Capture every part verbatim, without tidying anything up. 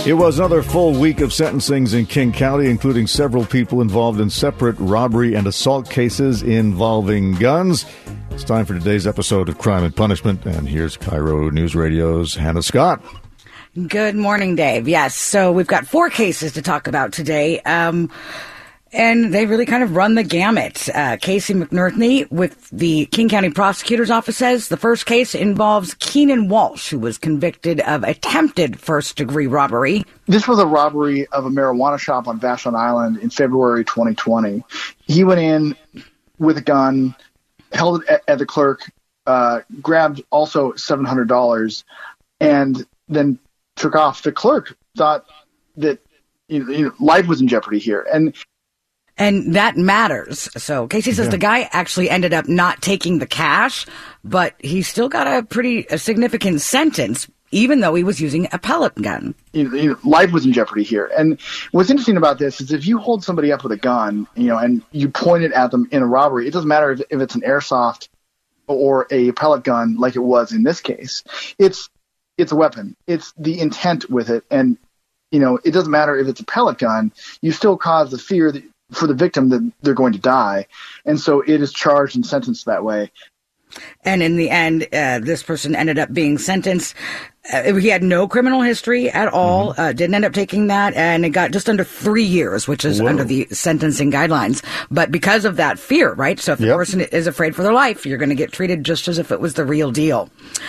It was another full week of sentencings in King County, including several people involved in separate robbery and assault cases involving guns. It's time for today's episode of Crime and Punishment, and here's Cairo News Radio's Hannah Scott. Good morning, Dave. Yes, so we've got four cases to talk about today. Um... And they really kind of run the gamut. Uh, Casey McNerney with the King County Prosecutor's Office says the first case involves Keenan Walsh, who was convicted of attempted first-degree robbery. This was a robbery of a marijuana shop on Vashon Island in February twenty twenty. He went in with a gun, held it at, at the clerk, uh, grabbed also seven hundred dollars, and then took off. The clerk thought that you know, you know, life was in jeopardy here. And And that matters. So Casey says yeah. the guy actually ended up not taking the cash, but he still got a pretty a significant sentence, even though he was using a pellet gun. You know, you know, life was in jeopardy here. And what's interesting about this is if you hold somebody up with a gun, you know, and you point it at them in a robbery, it doesn't matter if, if it's an airsoft or a pellet gun like it was in this case. It's it's a weapon. It's the intent with it. And, you know, it doesn't matter if it's a pellet gun. You still cause the fear that for the victim that they're going to die. And so it is charged and sentenced that way. And in the end, uh, this person ended up being sentenced. Uh, he had no criminal history at all, mm-hmm. uh, didn't end up taking that, and it got just under three years, which is Whoa. under the sentencing guidelines. But because of that fear, right? So if the yep. person is afraid for their life, you're going to get treated just as if it was the real deal.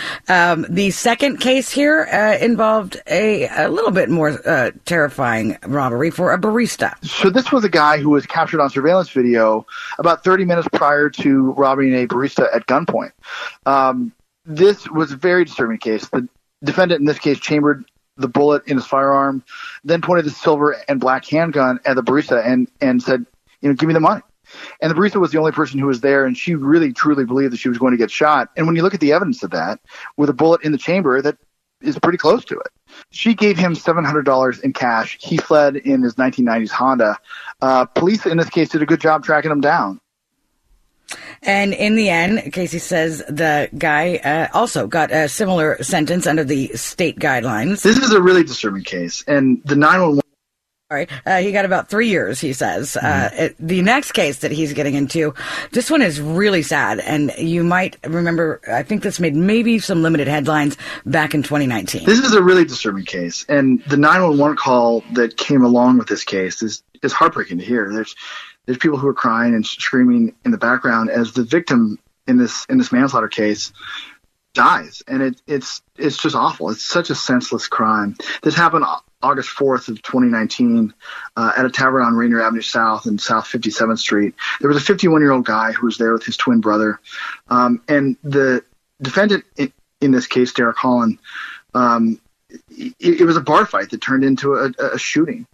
Um, the second case here uh, involved a, a little bit more uh, terrifying robbery for a barista. So this was a guy who was captured on surveillance video about thirty minutes prior to robbing a barista at gunpoint. Um, this was a very disturbing case. The defendant in this case chambered the bullet in his firearm, then pointed the silver and black handgun at the barista and, and said, you know, give me the money. And the barista was the only person who was there, and she really, truly believed that she was going to get shot. And when you look at the evidence of that, with a bullet in the chamber, that is pretty close to it. She gave him seven hundred dollars in cash. He fled in his nineteen nineties Honda. Uh, police in this case did a good job tracking him down. And in the end, Casey says the guy uh, also got a similar sentence under the state guidelines. This is a really disturbing case. And the nine one one... All right. Uh, he got about three years, he says. Mm-hmm. Uh, it, the next case that he's getting into, this one is really sad. And you might remember, I think this made maybe some limited headlines back in twenty nineteen. This is a really disturbing case. And the nine one one call that came along with this case is, is heartbreaking to hear. There's There's people who are crying and screaming in the background as the victim in this in this manslaughter case dies, and it, it's it's just awful. It's such a senseless crime. This happened August fourth of twenty nineteen uh, at a tavern on Rainier Avenue South and South fifty-seventh Street. There was a fifty-one-year-old guy who was there with his twin brother, um, and the defendant in, in this case, Derek Holland, um, it, it was a bar fight that turned into a, a shooting.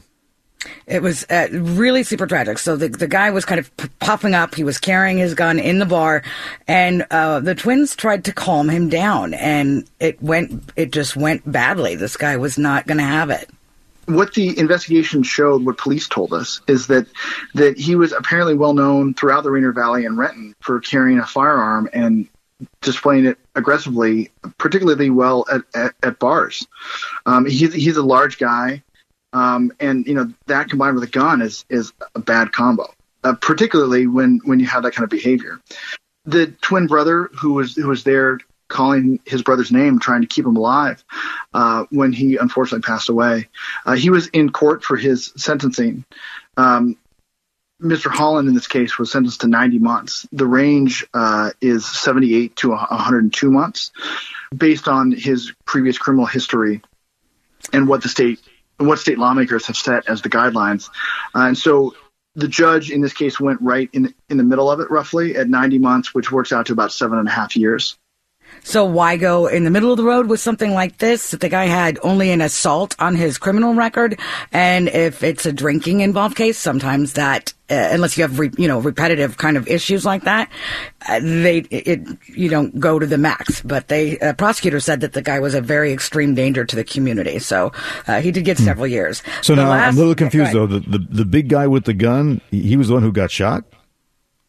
It was uh, really super tragic. So the the guy was kind of p- puffing up. He was carrying his gun in the bar, and uh, the twins tried to calm him down, and it went. It just went badly. This guy was not going to have it. What the investigation showed, what police told us, is that that he was apparently well known throughout the Rainier Valley and Renton for carrying a firearm and displaying it aggressively, particularly well at, at, at bars. Um, he's he's a large guy. Um, and, you know, that combined with a gun is, is a bad combo, uh, particularly when, when you have that kind of behavior. The twin brother who was, who was there calling his brother's name, trying to keep him alive, uh, when he unfortunately passed away, uh, he was in court for his sentencing. Um, Mister Holland in this case was sentenced to ninety months. The range, uh, is seventy-eight to one hundred two months based on his previous criminal history and what the state what state lawmakers have set as the guidelines. Uh, and so the judge in this case went right in, in the middle of it, roughly at ninety months, which works out to about seven and a half years. So why go in the middle of the road with something like this? The guy had only an assault on his criminal record. And if it's a drinking involved case, sometimes that, uh, unless you have, re, you know, repetitive kind of issues like that, uh, they, it, you don't go to the max. But they, uh, prosecutor said that the guy was a very extreme danger to the community. So, uh, he did get several hmm. years. So the now last, I'm a little confused though. The, the, the big guy with the gun, he was the one who got shot?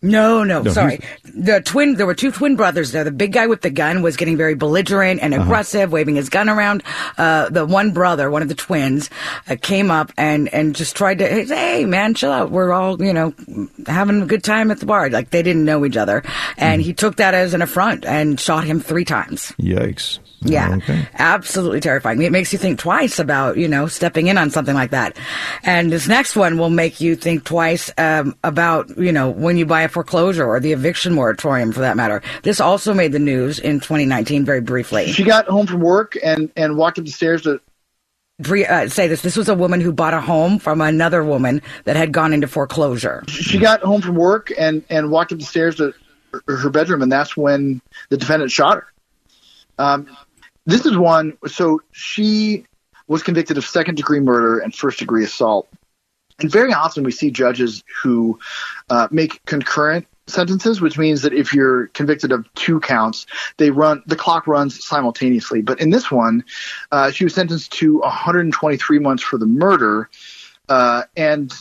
No, no, No, sorry. The twin, there were two twin brothers there. The big guy with the gun was getting very belligerent and aggressive, uh-huh. waving his gun around. Uh, the one brother, one of the twins, uh, came up and, and just tried to, hey, hey, man, chill out. We're all, you know, having a good time at the bar. Like, they didn't know each other. And mm. he took that as an affront and shot him three times. Yikes. Yeah, okay. Absolutely terrifying. It makes you think twice about, you know, stepping in on something like that. And this next one will make you think twice um, about, you know, when you buy a foreclosure or the eviction moratorium, for that matter. This also made the news in twenty nineteen, very briefly. She got home from work and, and walked up the stairs to... Uh, say this. This was a woman who bought a home from another woman that had gone into foreclosure. She got home from work and, and walked up the stairs to her bedroom, and that's when the defendant shot her. Um, this is one, so she was convicted of second-degree murder and first-degree assault. And very often we see judges who uh, make concurrent sentences, which means that if you're convicted of two counts, they run the clock runs simultaneously. But in this one, uh, she was sentenced to one hundred twenty-three months for the murder, uh, and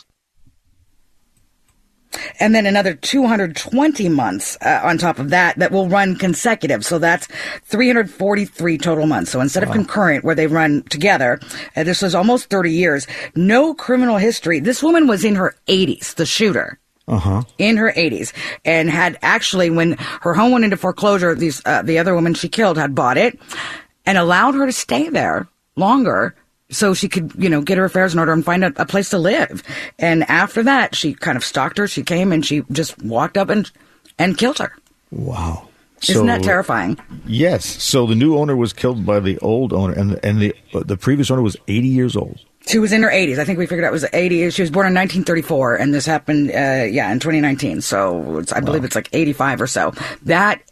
and then another two hundred twenty months uh, on top of that that will run consecutive. So that's three hundred forty-three total months. So instead wow. of concurrent, where they run together, uh, this was almost thirty years. No criminal history. This woman was in her eighties, the shooter. Uh-huh. In her eighties, and had actually, when her home went into foreclosure, these uh, the other woman she killed had bought it and allowed her to stay there longer so she could, you know, get her affairs in order and find a, a place to live. And after that, she kind of stalked her. She came and she just walked up and and killed her. Wow. Isn't so, that terrifying? Yes. So the new owner was killed by the old owner, and and the the previous owner was eighty years old. She was in her eighties. I think we figured out it was eighty. She was born in nineteen thirty-four, and this happened, uh, yeah, in twenty nineteen. So it's, I wow. believe it's like eighty-five or so. That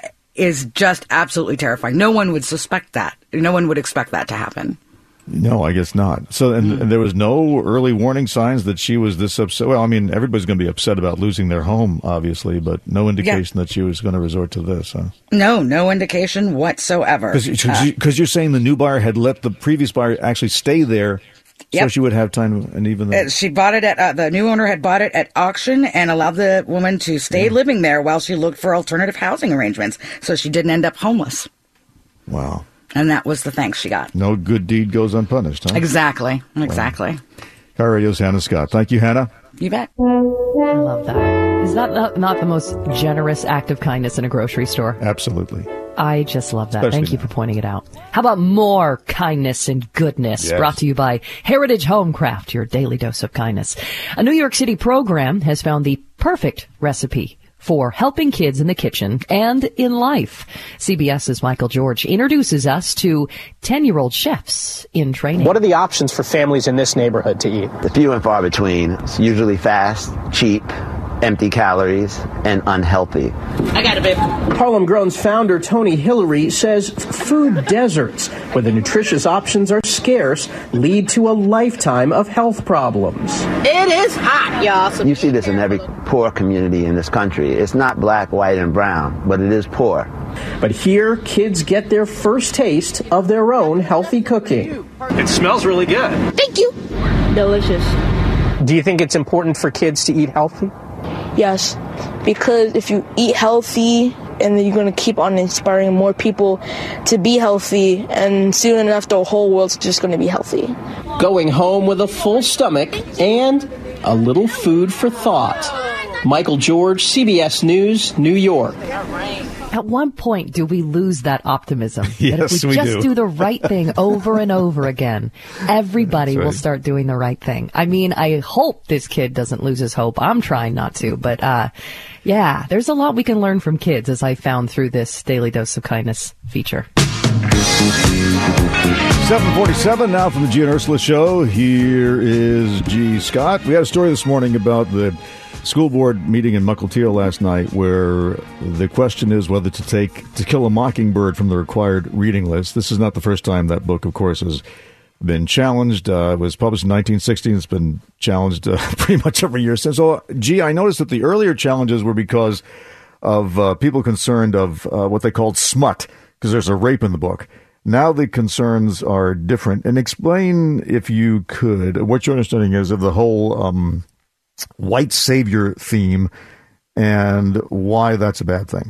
is just absolutely terrifying. No one would suspect that. No one would expect that to happen. No, I guess not. So, and, mm. and there was no early warning signs that she was this upset. Well, I mean, everybody's going to be upset about losing their home, obviously, but no indication yeah. that she was going to resort to this, huh? No, no indication whatsoever. Because uh, you're saying the new buyer had let the previous buyer actually stay there. Yep. So she would have time, and even though... Uh, she bought it at, uh, the new owner had bought it at auction and allowed the woman to stay yeah. living there while she looked for alternative housing arrangements. So she didn't end up homeless. Wow. And that was the thanks she got. No good deed goes unpunished, huh? Exactly. Exactly. Wow. Car Radio's Hannah Scott. Thank you, Hannah. You bet. I love that. Is that not, not the most generous act of kindness in a grocery store? Absolutely. I just love that. Especially Thank you now. for pointing it out. How about more kindness and goodness? Yes. Brought to you by Heritage Homecraft, your daily dose of kindness. A New York City program has found the perfect recipe for helping kids in the kitchen and in life. CBS's Michael George introduces us to ten-year-old chefs in training. What are the options for families in this neighborhood to eat? The few and far between. It's usually fast, cheap, empty calories, and unhealthy. I got a bit. Harlem Grown's founder, Tony Hillary, says food deserts, where the nutritious options are scarce, lead to a lifetime of health problems. It is hot, y'all. So you see this in every poor community in this country. It's not black, white, and brown, but it is poor. But here, kids get their first taste of their own healthy cooking. It smells really good. Thank you. Delicious. Do you think it's important for kids to eat healthy? Yes, because if you eat healthy, and then you're going to keep on inspiring more people to be healthy, and soon enough the whole world's just going to be healthy. Going home with a full stomach and a little food for thought. Michael George, C B S News, New York. At one point, do we lose that optimism? Yes, that if we, we just do. do the right thing over and over again, everybody right. will start doing the right thing. I mean, I hope this kid doesn't lose his hope. I'm trying not to, but uh, yeah, there's a lot we can learn from kids, as I found through this Daily Dose of Kindness feature. seven forty-seven now from the G and Ursula Show. Here is G. Scott. We had a story this morning about the school board meeting in Mukilteo last night, where the question is whether to take To Kill a Mockingbird from the required reading list. This is not the first time that book, of course, has been challenged. Uh, it was published in nineteen sixty. It's been challenged uh, pretty much every year since. So, gee, I noticed that the earlier challenges were because of uh, people concerned of uh, what they called smut, because there's a rape in the book. Now the concerns are different. And explain, if you could, what your understanding is of the whole um, white savior theme and why that's a bad thing.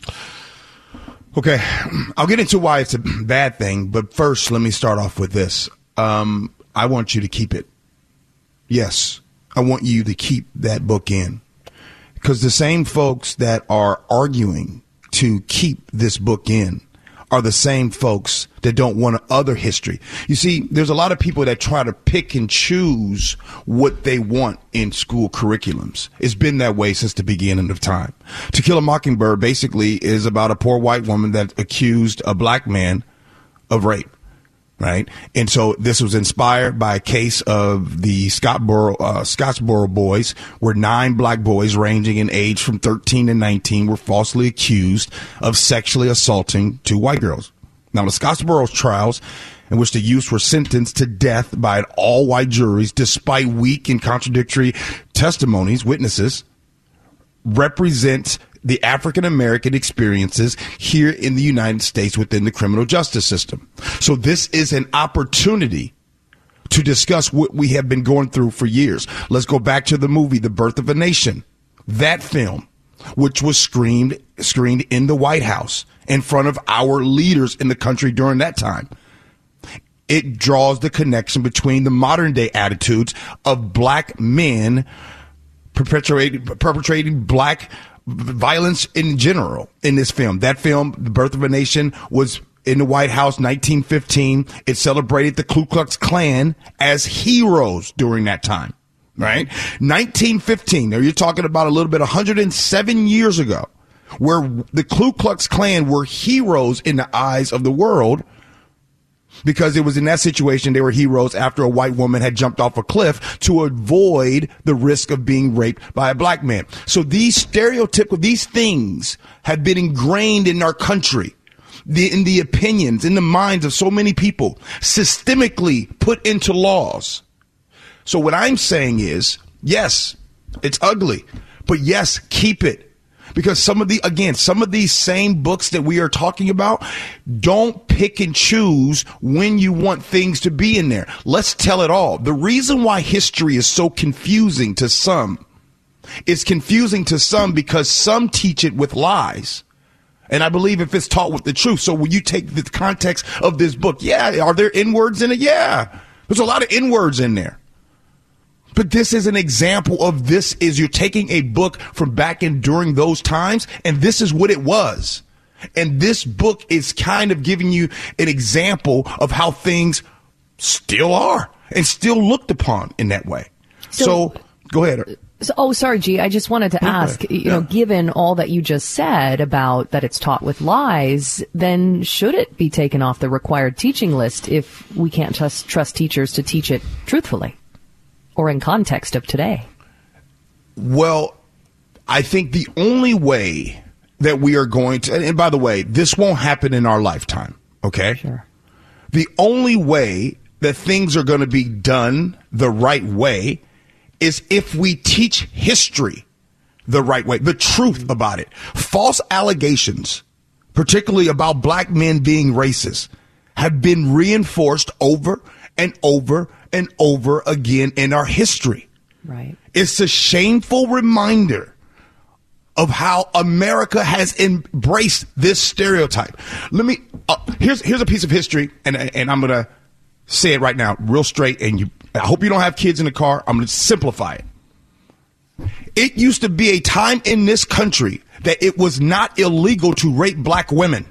Okay, I'll get into why it's a bad thing, but first let me start off with this. Um, I want you to keep it. Yes, I want you to keep that book in, because the same folks that are arguing to keep this book in are the same folks that don't want other history. You see, there's a lot of people that try to pick and choose what they want in school curriculums. It's been that way since the beginning of time. To Kill a Mockingbird basically is about a poor white woman that accused a black man of rape. Right. And so this was inspired by a case of the Scottsboro, uh, Scottsboro boys, where nine black boys ranging in age from thirteen to nineteen were falsely accused of sexually assaulting two white girls. Now, the Scottsboro trials, in which the youths were sentenced to death by an all-white juries, despite weak and contradictory testimonies, witnesses, represent the African-American experiences here in the United States within the criminal justice system. So this is an opportunity to discuss what we have been going through for years. Let's go back to the movie, The Birth of a Nation. That film, which was screened, screened in the White House in front of our leaders in the country during that time. It draws the connection between the modern day attitudes of black men perpetuating, perpetrating black violence in general in this film. That film, The Birth of a Nation, was in the White House, nineteen fifteen. It celebrated the Ku Klux Klan as heroes during that time, right? nineteen fifteen. Now you're talking about a little bit one hundred seven years ago, where the Ku Klux Klan were heroes in the eyes of the world, because it was in that situation they were heroes after a white woman had jumped off a cliff to avoid the risk of being raped by a black man. So these stereotypical, these things have been ingrained in our country, the, in the opinions, in the minds of so many people, systemically put into laws. So what I'm saying is, yes, it's ugly, but yes, keep it. Because some of the, again, some of these same books that we are talking about don't pick and choose when you want things to be in there. Let's tell it all. The reason why history is so confusing to some is confusing to some because some teach it with lies. And I believe if it's taught with the truth. So when you take the context of this book, yeah, are there N-words in it? Yeah, there's a lot of N-words in there. But this is an example of this is you're taking a book from back in during those times, and this is what it was. And this book is kind of giving you an example of how things still are and still looked upon in that way. So, so go ahead. So, oh, sorry, G. I just wanted to ask, you yeah. know, given all that you just said about that it's taught with lies, then should it be taken off the required teaching list if we can't just trust teachers to teach it truthfully? Or in context of today? Well, I think the only way that we are going to, and by the way, this won't happen in our lifetime, okay? Sure. The only way that things are going to be done the right way is if we teach history the right way, the truth about it. False allegations, particularly about black men being racist, have been reinforced over and over and over again in our history. Right. It's a shameful reminder of how America has embraced this stereotype. Let me, uh, here's, here's a piece of history, and, and I'm going to say it right now, real straight, and you, I hope you don't have kids in the car. I'm going to simplify it. It used to be a time in this country that it was not illegal to rape black women.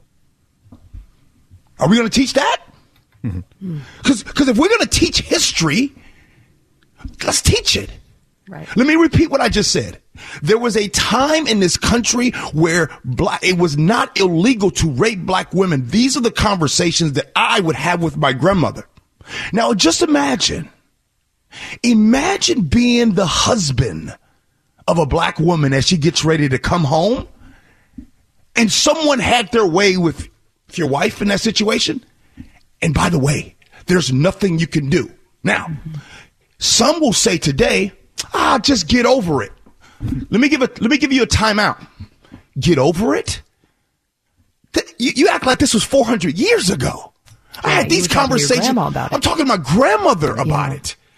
Are we going to teach that? Because because if we're going to teach history, let's teach it. Right. Let me repeat what I just said. There was a time in this country where black, it was not illegal to rape black women. These are the conversations that I would have with my grandmother. Now, just imagine, imagine being the husband of a black woman as she gets ready to come home, and someone had their way with your wife in that situation. And by the way, there's nothing you can do. Now, some will say today, ah, just get over it. Let me give a, let me give you a timeout. Get over it? Th- you, you act like this was four hundred years ago. I Yeah, had these you were talking to your conversations. grandma about it. I'm talking to my grandmother about Yeah. it.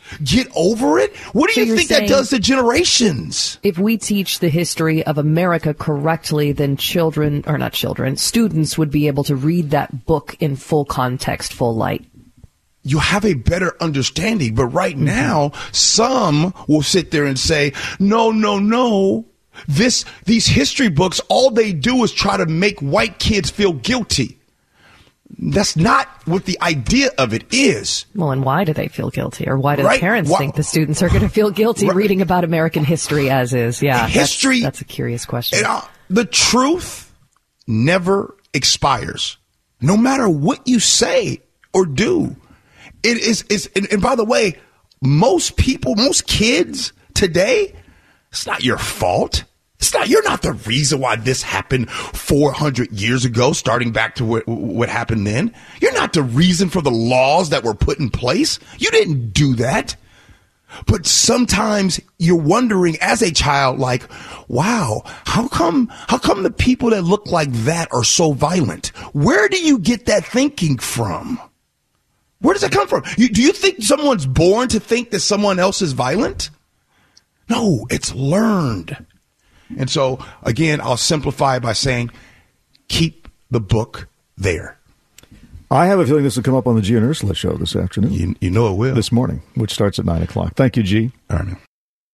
Get over it? What do So you you're think that saying- does to generations? If we teach the history of America correctly, then children, or not children, students would be able to read that book in full context, full light. You have a better understanding. But right Mm-hmm. now, some will sit there and say, no, no, no. This, these history books, all they do is try to make white kids feel guilty. That's not what the idea of it is. Well, and why do they feel guilty? Or why do Right. the parents Why- think the students are going to feel guilty Right. reading about American history as is? Yeah. that's- History- That's, a curious question. And, uh, the truth never expires, no matter what you say or do. It is, is and, and by the way, most people, most kids today, it's not your fault. It's not, you're not the reason why this happened four hundred years ago, starting back to what, what happened then. You're not the reason for the laws that were put in place. You didn't do that. But sometimes you're wondering as a child, like, wow, how come, how come the people that look like that are so violent? Where do you get that thinking from? Where does that come from? You, do you think someone's born to think that someone else is violent? No, it's learned. And so, again, I'll simplify by saying, keep the book there. I have a feeling this will come up on the G and Ursula show this afternoon. You, you know it will. This morning, which starts at nine o'clock. Thank you, G. All right, man.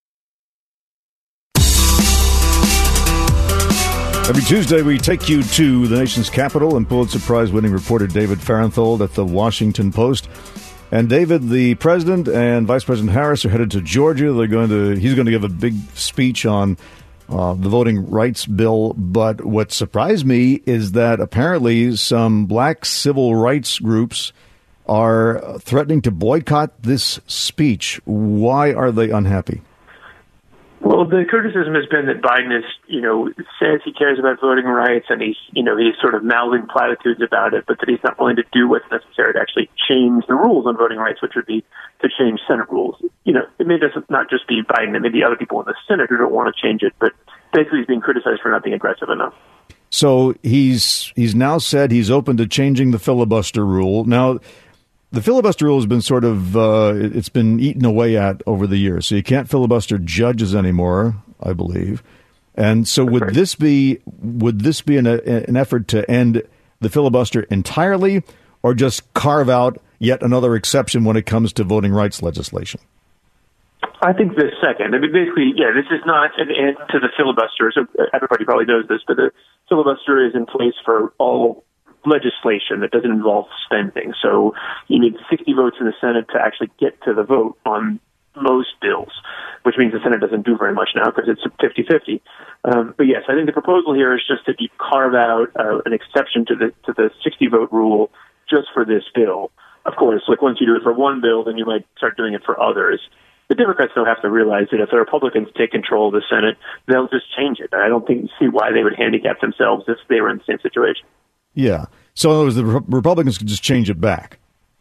Every Tuesday, we take you to the nation's capital and Pulitzer Prize-winning reporter David Fahrenthold at the Washington Post. And David, the president and Vice President Harris are headed to Georgia. They're going to. He's going to give a big speech on uh, the voting rights bill. But what surprised me is that apparently some black civil rights groups are threatening to boycott this speech. Why are they unhappy? Well, the criticism has been that Biden is, you know, says he cares about voting rights and he's, you know, he's sort of mouthing platitudes about it, but that he's not willing to do what's necessary to actually change the rules on voting rights, which would be to change Senate rules. You know, it may just not just be Biden, it may be other people in the Senate who don't want to change it, but basically he's being criticized for not being aggressive enough. So he's he's now said he's open to changing the filibuster rule. Now, the filibuster rule has been sort of, uh, it's been eaten away at over the years. So you can't filibuster judges anymore, I believe. And so would this be would this be an, an effort to end the filibuster entirely or just carve out yet another exception when it comes to voting rights legislation? I think the second. I mean, basically, yeah, this is not an end to the filibuster. So everybody probably knows this, but the filibuster is in place for all legislation that doesn't involve spending. So you need sixty votes in the Senate to actually get to the vote on most bills, which means the Senate doesn't do very much now because it's fifty-fifty. Um, but yes, I think the proposal here is just that you carve out uh, an exception to the to the sixty vote rule just for this bill. Of course, like once you do it for one bill, then you might start doing it for others. The Democrats don't have to realize that if the Republicans take control of the Senate, they'll just change it. I don't think see why they would handicap themselves if they were in the same situation. Yeah. So in other words, the Re- Republicans could just change it back.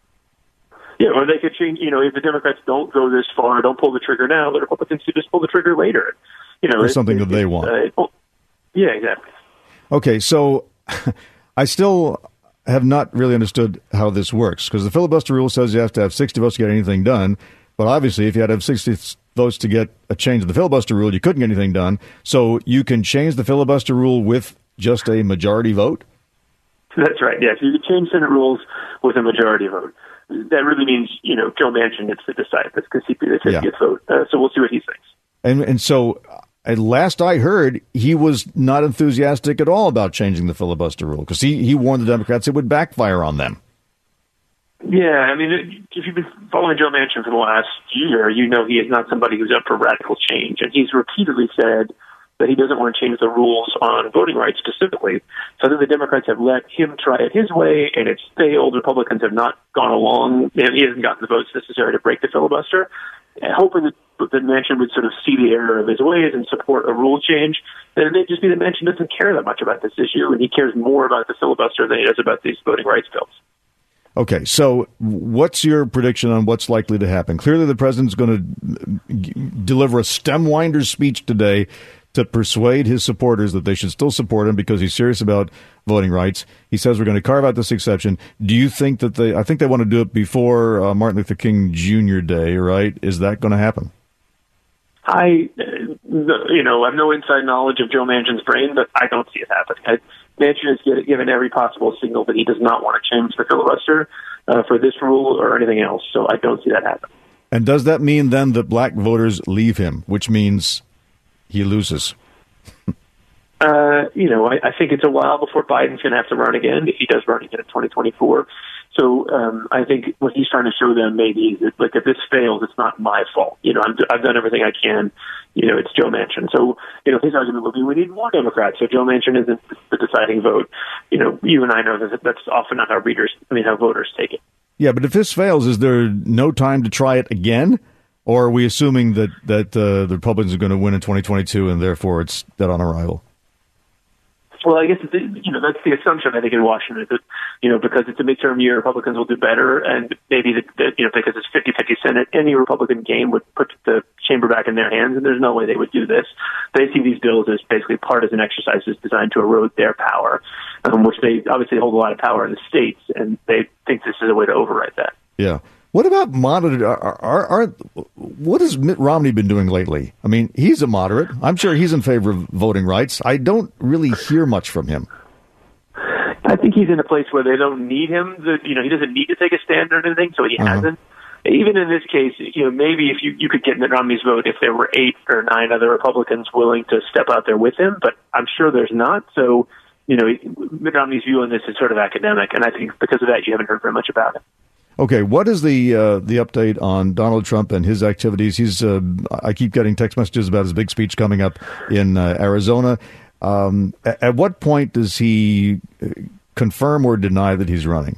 Yeah, or they could change, you know, if the Democrats don't go this far, don't pull the trigger now, the Republicans could just pull the trigger later. You know, Or it- something it- that they it- want. Uh, well, yeah, exactly. Okay, so I still have not really understood how this works because the filibuster rule says you have to have sixty votes to get anything done. But obviously, if you had to have sixty votes to get a change of the filibuster rule, you couldn't get anything done. So you can change the filibuster rule with just a majority vote? That's right, yes. You could change Senate rules with a majority vote. That really means, you know, Joe Manchin gets to decide this because he'd be the fiftieth Yeah. vote. Uh, so we'll see what he thinks. And and so, at last I heard, he was not enthusiastic at all about changing the filibuster rule because he, he warned the Democrats it would backfire on them. Yeah, I mean, if you've been following Joe Manchin for the last year, you know he is not somebody who's up for radical change. And he's repeatedly said that he doesn't want to change the rules on voting rights specifically. So I think the Democrats have let him try it his way, and it's failed. Republicans have not gone along. He hasn't gotten the votes necessary to break the filibuster. And hoping that, that Manchin would sort of see the error of his ways and support a rule change, then it may just be that Manchin doesn't care that much about this issue, and he cares more about the filibuster than he does about these voting rights bills. Okay, so what's your prediction on what's likely to happen? Clearly, the president's going to g- deliver a stem-winder speech today to persuade his supporters that they should still support him because he's serious about voting rights. He says we're going to carve out this exception. Do you think that they, I think they want to do it before uh, Martin Luther King Junior Day, right? Is that going to happen? I, you know, I have no inside knowledge of Joe Manchin's brain, but I don't see it happening. I, Manchin has given every possible signal that he does not want to change the filibuster uh, for this rule or anything else, so I don't see that happening. And does that mean then that black voters leave him, which means he loses? uh, you know, I, I think it's a while before Biden's going to have to run again if he does run again in twenty twenty-four. So um, I think what he's trying to show them maybe is that, like, if this fails, it's not my fault. You know, I'm, I've done everything I can. You know, it's Joe Manchin. So, you know, his argument will be we need more Democrats. So Joe Manchin isn't the deciding vote. You know, you and I know that that's often not how readers, I mean, how voters take it. Yeah, but if this fails, is there no time to try it again? Or are we assuming that, that uh, the Republicans are going to win in twenty twenty-two and therefore it's dead on arrival? Well, I guess, the, you know, that's the assumption, I think, in Washington, that, you know, because it's a midterm year, Republicans will do better, and maybe, the, the, you know, because it's fifty-fifty Senate, any Republican game would put the chamber back in their hands, and there's no way they would do this. They see these bills as basically partisan exercises designed to erode their power, um, which they obviously hold a lot of power in the states, and they think this is a way to override that. Yeah. What about moderate? Are, are, are, what has Mitt Romney been doing lately? I mean, he's a moderate. I'm sure he's in favor of voting rights. I don't really hear much from him. I think he's in a place where they don't need him. The, you know, he doesn't need to take a stand or anything, so he uh-huh. hasn't. Even in this case, you know, maybe if you, you could get Mitt Romney's vote if there were eight or nine other Republicans willing to step out there with him, but I'm sure there's not. So, you know, Mitt Romney's view on this is sort of academic, and I think because of that, you haven't heard very much about it. Okay, what is the uh, the update on Donald Trump and his activities? He's uh, I keep getting text messages about his big speech coming up in uh, Arizona. Um, at, at what point does he confirm or deny that he's running?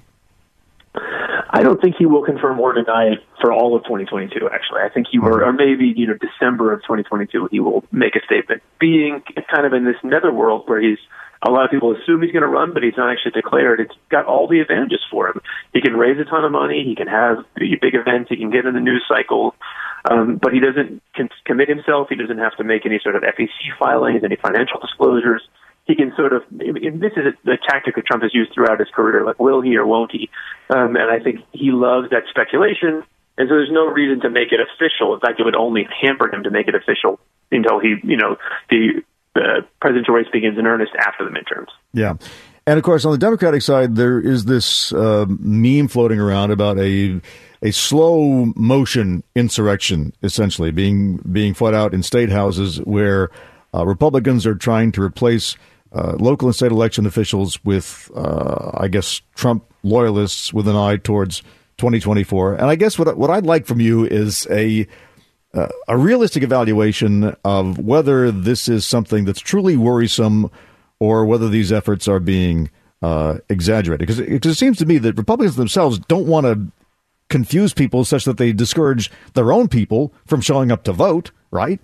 I don't think he will confirm or deny it for all of twenty twenty-two, actually. I think he will, or maybe, you know, December of twenty twenty-two, he will make a statement. Being kind of in this netherworld where he's, a lot of people assume he's going to run, but he's not actually declared. It's got all the advantages for him. He can raise a ton of money. He can have big events. He can get in the news cycle. Um, but he doesn't con- commit himself. He doesn't have to make any sort of F E C filings, any financial disclosures. He can sort of, and this is a, a tactic that Trump has used throughout his career, like will he or won't he? Um, and I think he loves that speculation. And so there's no reason to make it official. In fact, it would only hamper him to make it official until he, you know, the uh, presidential race begins in earnest after the midterms. Yeah. And of course, on the Democratic side, there is this uh, meme floating around about a a slow motion insurrection, essentially being being fought out in state houses where uh, Republicans are trying to replace uh, local and state election officials with, uh, I guess, Trump loyalists with an eye towards twenty twenty-four. And I guess what what I'd like from you is a uh, a realistic evaluation of whether this is something that's truly worrisome or whether these efforts are being uh, exaggerated. Because it, it seems to me that Republicans themselves don't want to confuse people such that they discourage their own people from showing up to vote, right?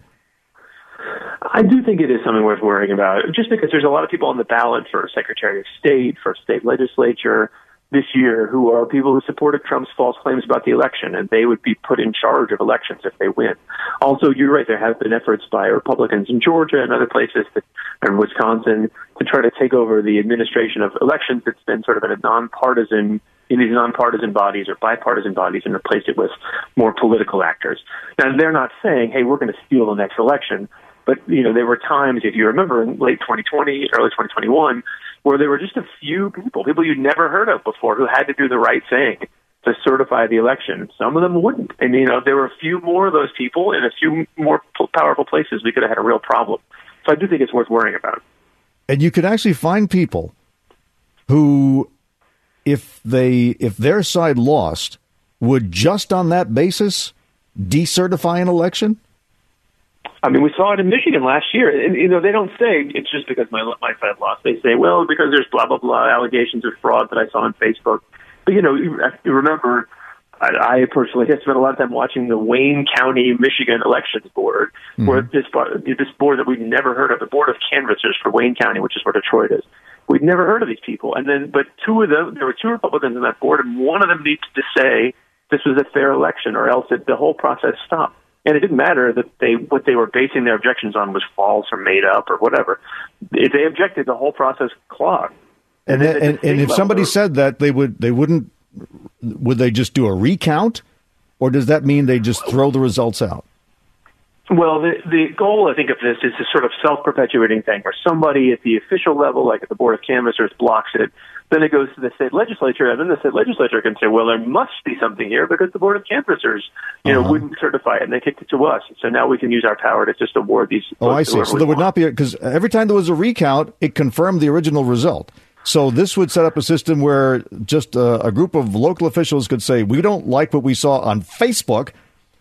I do think it is something worth worrying about, just because there's a lot of people on the ballot for Secretary of State, for state legislature this year who are people who supported Trump's false claims about the election, and they would be put in charge of elections if they win. Also, you're right, there have been efforts by Republicans in Georgia and other places, that, and Wisconsin, to try to take over the administration of elections that's been sort of in a nonpartisan, in these nonpartisan bodies or bipartisan bodies, and replace it with more political actors. Now, they're not saying, hey, we're going to steal the next election. But, you know, there were times, if you remember, in late twenty twenty, early twenty twenty-one, where there were just a few people, people you'd never heard of before, who had to do the right thing to certify the election. Some of them wouldn't. And, you know, there were a few more of those people in a few more powerful places. We could have had a real problem. So I do think it's worth worrying about. And you could actually find people who, if they if their side lost, would just on that basis decertify an election? I mean, we saw it in Michigan last year. And, you know, they don't say it's just because my my side lost. They say, well, because there's blah, blah, blah allegations of fraud that I saw on Facebook. But, you know, you, you remember, I, I personally have spent a lot of time watching the Wayne County, Michigan Elections Board, mm-hmm. where this, this board that we'd never heard of, the Board of Canvassers for Wayne County, which is where Detroit is. We'd never heard of these people. And then, but two of them, there were two Republicans on that board, and one of them needed to say this was a fair election, or else it, the whole process stopped. And it didn't matter that they what they were basing their objections on was false or made up or whatever. If they objected, the whole process clogged. And and, and, and if somebody said that, they would they wouldn't would they just do a recount, or does that mean they just throw the results out? Well, the the goal, I think, of this is a sort of self-perpetuating thing where somebody at the official level, like at the Board of Canvassers, blocks it. Then it goes to the state legislature, and then the state legislature can say, well, there must be something here because the Board of Canvassers, you know, uh-huh. wouldn't certify it, and they kicked it to us. So now we can use our power to just award these. Oh, I see. So there would not be, because every time there was a recount, it confirmed the original result. So this would set up a system where just a, a group of local officials could say, we don't like what we saw on Facebook,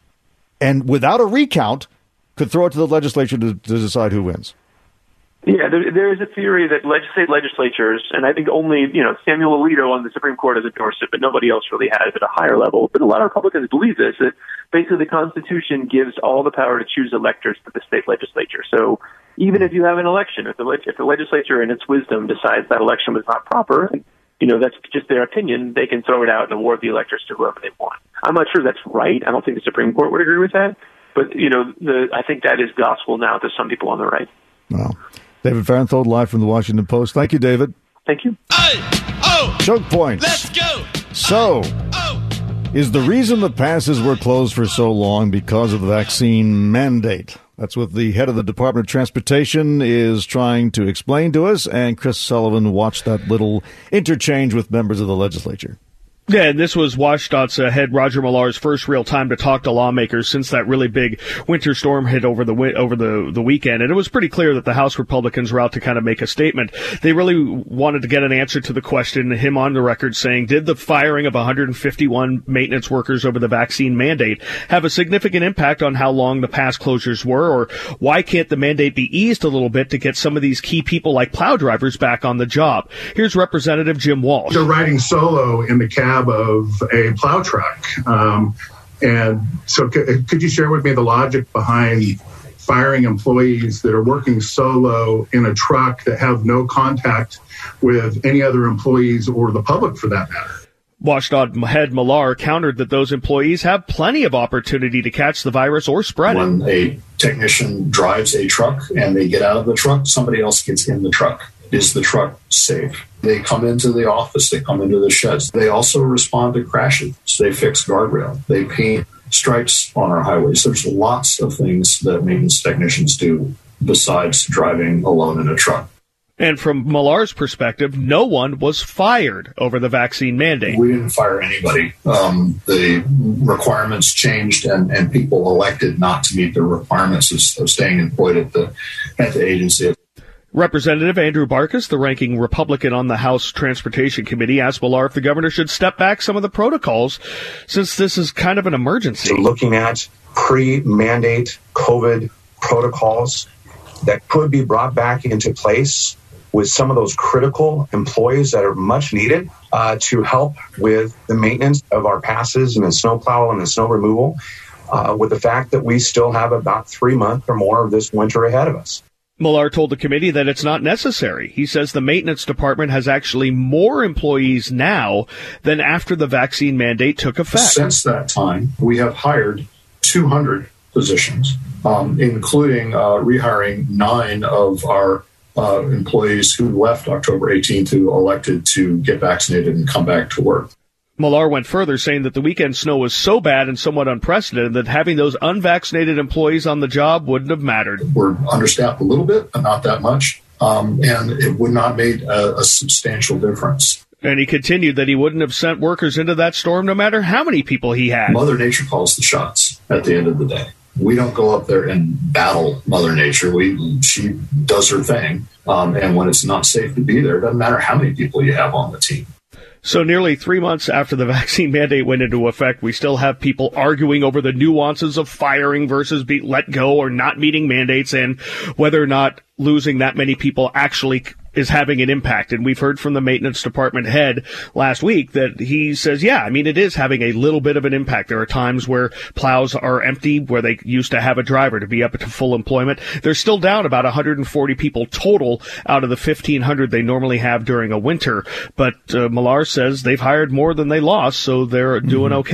and without a recount, could throw it to the legislature to, to decide who wins. Yeah, there, there is a theory that legislate legislatures, and I think only, you know, Samuel Alito on the Supreme Court has endorsed it, but nobody else really has at a higher level. But a lot of Republicans believe this, that basically the Constitution gives all the power to choose electors to the state legislature. So even if you have an election, if the, if the legislature in its wisdom decides that election was not proper, and, you know, that's just their opinion, they can throw it out and award the electors to whoever they want. I'm not sure that's right. I don't think the Supreme Court would agree with that. But, you know, the, I think that is gospel now to some people on the right. Wow. David Fahrenthold, live from the Washington Post. Thank you, David. Thank you. Hey, oh, Choke points. Let's go. So, oh. is the reason the passes were closed for so long because of the vaccine mandate? That's what the head of the Department of Transportation is trying to explain to us, and Chris Sullivan watched that little interchange with members of the legislature. Yeah, and this was WashDOT's uh, head Roger Millar's first real time to talk to lawmakers since that really big winter storm hit over the over the the weekend, and it was pretty clear that the House Republicans were out to kind of make a statement. They really wanted to get an answer to the question, him on the record saying, did the firing of one hundred fifty-one maintenance workers over the vaccine mandate have a significant impact on how long the pass closures were, or why can't the mandate be eased a little bit to get some of these key people like plow drivers back on the job? Here's Representative Jim Walsh. They're riding solo in the cab of a plow truck. Um, and so c- could you share with me the logic behind firing employees that are working solo in a truck that have no contact with any other employees or the public for that matter? WashDOT head Millar countered that those employees have plenty of opportunity to catch the virus or spread it. When a technician drives a truck and they get out of the truck, somebody else gets in the truck. Is the truck safe? They come into the office, they come into the sheds. They also respond to crashes. They fix guardrail. They paint stripes on our highways. There's lots of things that maintenance technicians do besides driving alone in a truck. And from Millar's perspective, no one was fired over the vaccine mandate. We didn't fire anybody. Um, the requirements changed, and, and people elected not to meet the requirements of, of staying employed at the at the agency. Representative Andrew Barkas, the ranking Republican on the House Transportation Committee, asked Millar if the governor should step back some of the protocols since this is kind of an emergency. So looking at pre-mandate COVID protocols that could be brought back into place with some of those critical employees that are much needed uh, to help with the maintenance of our passes and the snowplow and the snow removal, uh, with the fact that we still have about three months or more of this winter ahead of us. Millar told the committee that it's not necessary. He says the maintenance department has actually more employees now than after the vaccine mandate took effect. Since that time, we have hired two hundred positions, um, including uh, rehiring nine of our uh, employees who left October eighteenth who elected to get vaccinated and come back to work. Millar went further, saying that the weekend snow was so bad and somewhat unprecedented that having those unvaccinated employees on the job wouldn't have mattered. We're understaffed a little bit, but not that much, um, and it would not have made a, a substantial difference. And he continued that he wouldn't have sent workers into that storm no matter how many people he had. Mother Nature calls the shots at the end of the day. We don't go up there and battle Mother Nature. We She does her thing, um, and when it's not safe to be there, it doesn't matter how many people you have on the team. So nearly three months after the vaccine mandate went into effect, we still have people arguing over the nuances of firing versus be let go or not meeting mandates and whether or not losing that many people actually is having an impact. And we've heard from the maintenance department head last week that he says, yeah, I mean, it is having a little bit of an impact. There are times where plows are empty, where they used to have a driver to be up to full employment. They're still down about one hundred forty people total out of the fifteen hundred they normally have during a winter. But uh, Millar says they've hired more than they lost, so they're doing mm-hmm. okay.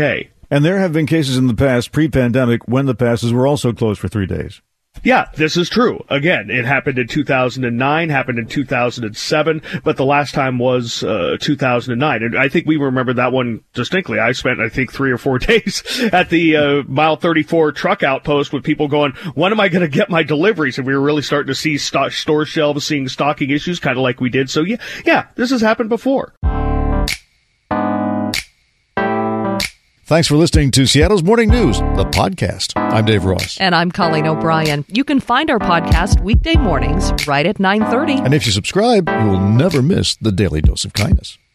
And there have been cases in the past, pre-pandemic, when the passes were also closed for three days. Yeah, this is true. Again, it happened in two thousand nine, happened in two thousand seven, but the last time was uh, two thousand nine. And I think we remember that one distinctly. I spent, I think, three or four days at the uh, mile thirty-four truck outpost with people going, when am I going to get my deliveries? And we were really starting to see stock, store shelves, seeing stocking issues, kind of like we did. So, yeah, yeah, this has happened before. Thanks for listening to Seattle's Morning News, the podcast. I'm Dave Ross. And I'm Colleen O'Brien. You can find our podcast weekday mornings right at nine thirty. And if you subscribe, you will never miss the Daily Dose of Kindness.